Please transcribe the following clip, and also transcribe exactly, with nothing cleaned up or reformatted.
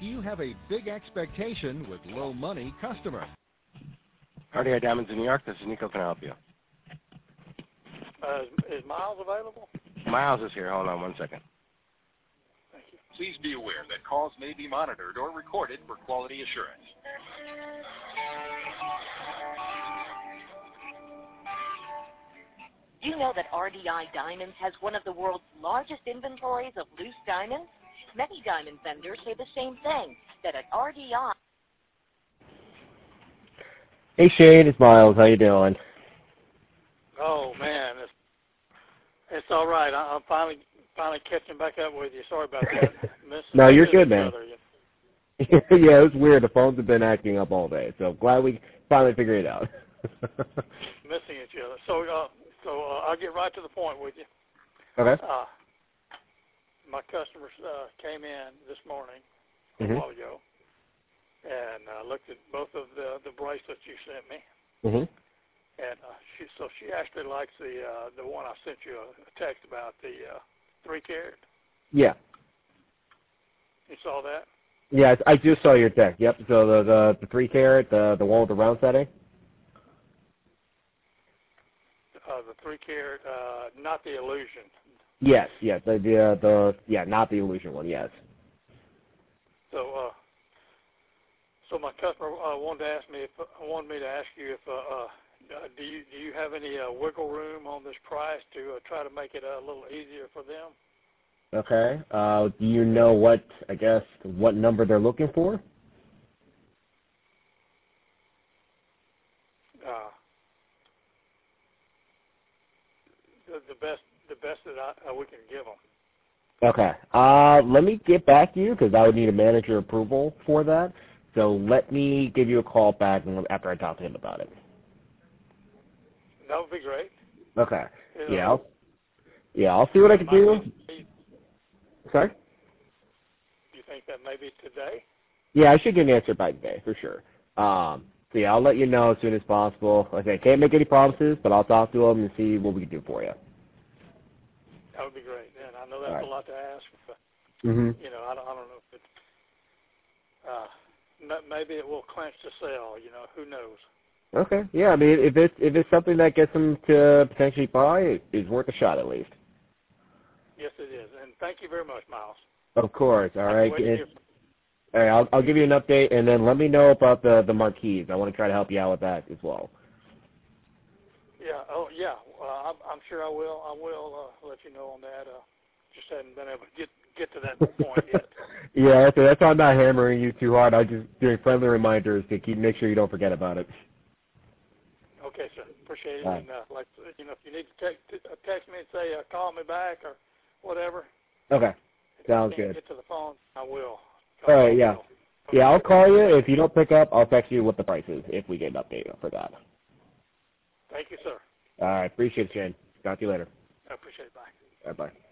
you have a big expectation with low money customer. R D I Diamonds in New York, this is Nico. Can I help you? Uh, is, is Miles available? Miles is here. Hold on one second. Thank you. Please be aware that calls may be monitored or recorded for quality assurance. Do you know that R D I Diamonds has one of the world's largest inventories of loose diamonds? Many diamond vendors say the same thing, that at R D I... Hey Shane, it's Miles. How you doing? Oh man, it's it's all right. I, I'm finally finally catching back up with you. Sorry about that. No, you're good, man. Other, you know. Yeah, it was weird. The phones have been acting up all day, so glad we finally figured it out. Missing each other. So, uh, so uh, I'll get right to the point with you. Okay. Uh, my customers uh, came in this morning mm-hmm. a while ago and uh, looked at both of the the bracelets you sent me. Mm-hmm. And uh, she, so she actually likes the uh, the one I sent you a, a text about, the uh, three carat. Yeah. You saw that? Yeah, I just saw your text. Yep. So the the, the three carat, the the one with the round setting. Uh, the three carat, uh, not the illusion. Yes. Yes. The the, uh, the yeah, not the illusion one. Yes. So uh, so my customer uh, wanted to ask me if uh, wanted me to ask you if. Uh, uh, Uh, do you do you have any uh, wiggle room on this price to uh, try to make it a little easier for them? Okay. Uh, do you know what, I guess, what number they're looking for? Uh, the, the best the best that I, uh, we can give them. Okay. Uh, let me get back to you because I would need a manager approval for that. So let me give you a call back after I talk to him about it. That would be great. Okay. You know, yeah. I'll, yeah, I'll see what I can do. Be, Sorry? Do you think that may be today? Yeah, I should get an answer by today for sure. Um, so yeah, I'll let you know as soon as possible. Like I said, I can't make any promises, but I'll talk to him and see what we can do for you. That would be great. And I know that's right. a lot to ask. But, mm-hmm. You know, I don't, I don't know if it. Uh, maybe it will clinch the sale. You know, who knows? Okay. Yeah, I mean, if it's if it's something that gets them to potentially buy, it, it's worth a shot at least. Yes, it is. And thank you very much, Miles. Of course. All right. And, all right. I'll I'll give you an update, and then let me know about the the marquees. I want to try to help you out with that as well. Yeah. Oh, yeah. Uh, I'm, I'm sure I will. I will uh, let you know on that. Uh, just hadn't been able to get get to that point yet. Yeah. Okay. That's why I'm not hammering you too hard. I'm just doing friendly reminders to keep make sure you don't forget about it. Okay, sir. Appreciate it. Right. And uh, like you know, if you need to text, uh, text me and say uh, call me back or whatever. Okay. If Sounds I can't good. Get to the phone. I will. All right. Yeah. Yeah. I'll call you. If you don't pick up, I'll text you what the price is if we get an update for that. Thank you, sir. All right. Appreciate it, Shane. Talk to you later. I appreciate it. Bye. All right. Bye.